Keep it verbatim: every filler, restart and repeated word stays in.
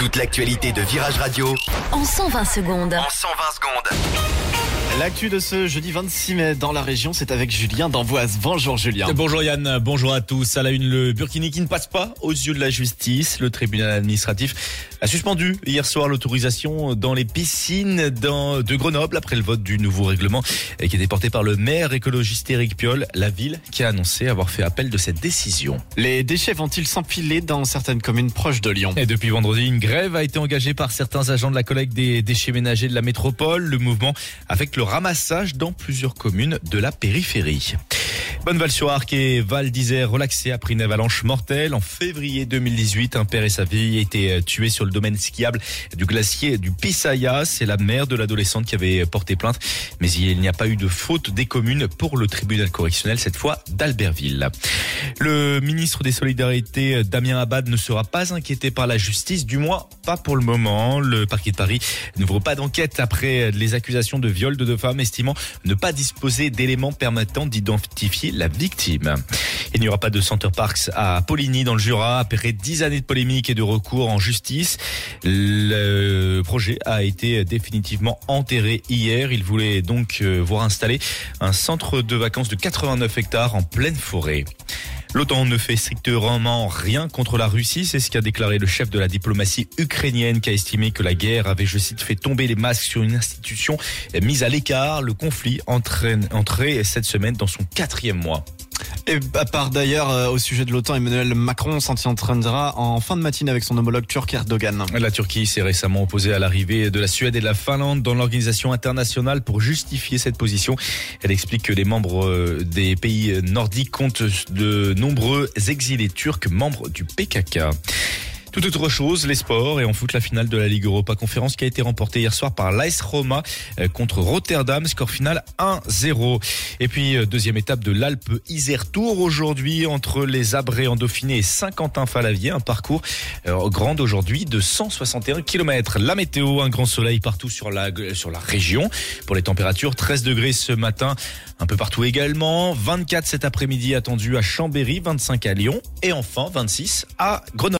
Toute l'actualité de Virage Radio en cent vingt secondes. en cent vingt secondes. L'actu de ce jeudi vingt-six mai dans la région, c'est avec Julien d'Amboise. Bonjour Julien. Bonjour Yann, bonjour à tous. À la une, le Burkini qui ne passe pas aux yeux de la justice. Le tribunal administratif a suspendu hier soir l'autorisation dans les piscines dans, de Grenoble après le vote du nouveau règlement qui était porté par le maire écologiste Éric Piolle. La ville qui a annoncé avoir fait appel de cette décision. Les déchets vont-ils s'empiler dans certaines communes proches de Lyon? Et depuis vendredi, une grève a été engagée par certains agents de la collecte des déchets ménagers de la métropole. Le mouvement affecte le ramassage dans plusieurs communes de la périphérie. Bonneval-sur-Arc et Val d'Isère relaxés après une avalanche mortelle. En février deux mille dix-huit, un père et sa fille étaient tués sur le domaine skiable du glacier du Pisaya. C'est la mère de l'adolescente qui avait porté plainte. Mais il n'y a pas eu de faute des communes pour le tribunal correctionnel, cette fois d'Albertville. Le ministre des Solidarités, Damien Abad, ne sera pas inquiété par la justice, du moins pas pour le moment. Le parquet de Paris n'ouvre pas d'enquête après les accusations de viol de deux femmes, estimant ne pas disposer d'éléments permettant d'identifier la victime. Il n'y aura pas de Center Parcs à Poligny dans le Jura. Après dix années de polémique et de recours en justice, le projet a été définitivement enterré hier. Il voulait donc voir installer un centre de vacances de quatre-vingt-neuf hectares en pleine forêt. L'OTAN ne fait strictement rien contre la Russie, c'est ce qu'a déclaré le chef de la diplomatie ukrainienne qui a estimé que la guerre avait, je cite, fait tomber les masques sur une institution mise à l'écart. Le conflit entraîne, entré cette semaine dans son quatrième mois. Et à part d'ailleurs, euh, au sujet de l'OTAN, Emmanuel Macron s'en tiendra en fin de matinée avec son homologue turc Erdogan. La Turquie s'est récemment opposée à l'arrivée de la Suède et de la Finlande dans l'organisation internationale pour justifier cette position. Elle explique que les membres des pays nordiques comptent de nombreux exilés turcs membres du P K K. Tout autre chose, les sports et en foot, la finale de la Ligue Europa Conférence qui a été remportée hier soir par l'A S Roma contre Rotterdam, score final un zéro. Et puis deuxième étape de l'Alpe Isère Tour aujourd'hui entre les Abrets en Dauphiné et Saint-Quentin-Falavier, un parcours grand aujourd'hui de cent soixante et un kilomètres. La météo, un grand soleil partout sur la sur la région. Pour les températures, treize degrés ce matin, un peu partout également, vingt-quatre cet après-midi attendu à Chambéry, vingt-cinq à Lyon et enfin vingt-six à Grenoble.